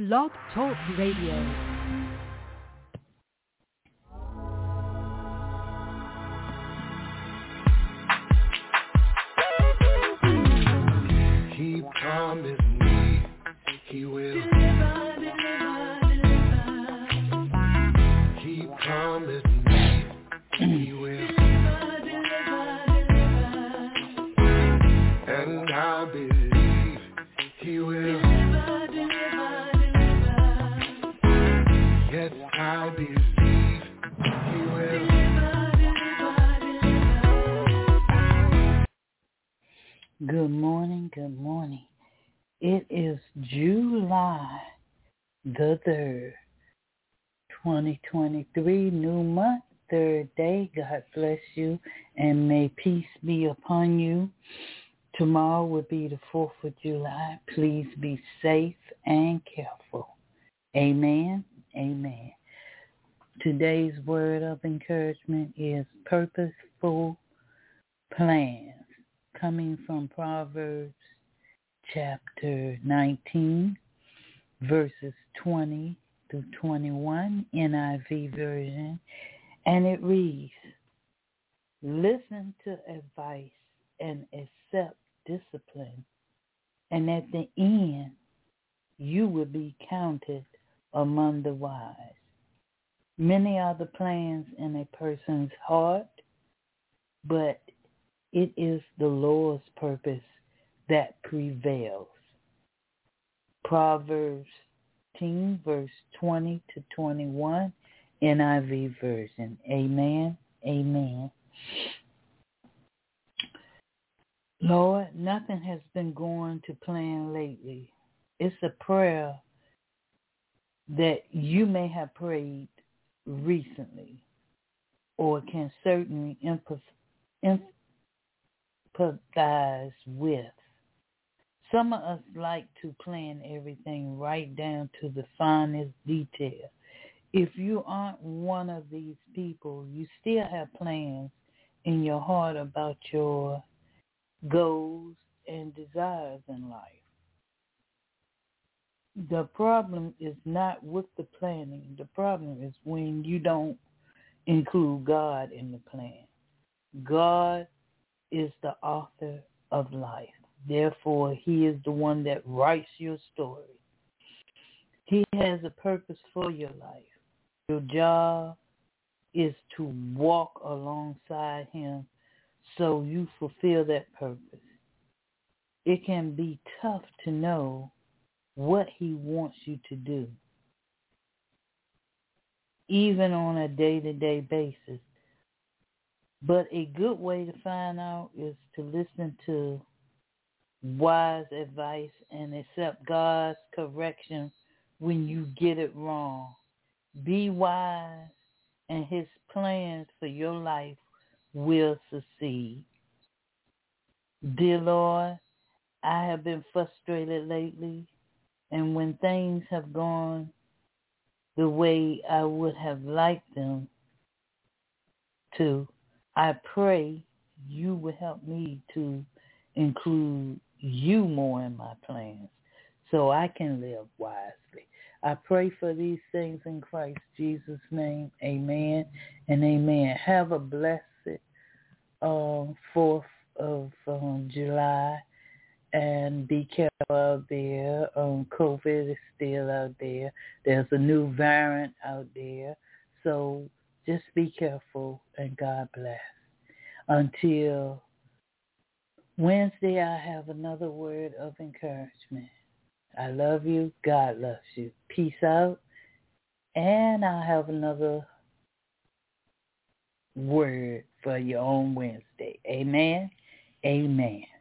Blog Talk Radio. He promised me he will deliver. He promised me he will deliver. And I believe he will deliver. Yes, I believe he will deliver. Good morning, good morning. It is July the 3rd, 2023, new month, third day. God bless you and may peace be upon you. Tomorrow will be the 4th of July. Please be safe and careful. Amen, amen. Today's word of encouragement is purposeful plans, coming from Proverbs chapter 19, verses 20 through 21, NIV version, and it reads, listen to advice and accept discipline, and at the end you will be counted among the wise. Many are the plans in a person's heart, but it is the Lord's purpose that prevails. Proverbs 10, verse 20 to 21, NIV version. Amen, amen. Lord, nothing has been going to plan lately. It's a prayer that you may have prayed recently or can certainly empathize with. Some of us like to plan everything right down to the finest detail. If you aren't one of these people, you still have plans in your heart about your goals and desires in life. The problem is not with the planning. The problem is when you don't include God in the plan. God is the author of life. Therefore, he is the one that writes your story. He has a purpose for your life. Your job is to walk alongside him so you fulfill that purpose. It can be tough to know what he wants you to do, even on a day-to-day basis. But a good way to find out is to listen to wise advice and accept God's correction when you get it wrong. Be wise, and his plans for your life will succeed. Dear Lord, I have been frustrated lately, and when things have gone the way I would have liked them to, I pray you will help me to include you more in my plans so I can live wisely. I pray for these things in Christ Jesus' name. Amen and amen. Have a blessed 4th of July, and be careful out there. COVID is still out there. There's a new variant out there. So just be careful, and God bless. Until Wednesday, I have another word of encouragement. I love you. God loves you. Peace out. And I'll have another word for you on Wednesday. Amen. Amen.